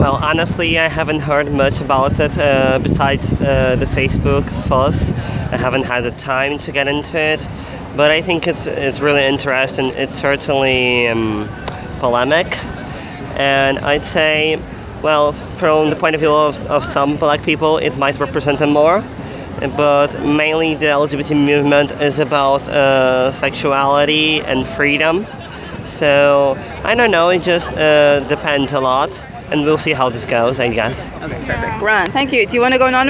Well, honestly, I haven't heard much about it besides the Facebook fuss. I haven't had the time to get into it, but I think it's really interesting. It's certainly polemic, and I'd say, well, from the point of view of some black people, it might represent them more. But mainly, the LGBT movement is about sexuality and freedom. So I don't know. It just depends a lot, and we'll see how this goes, I guess. Okay, perfect. Ron, thank you. Do you want to go on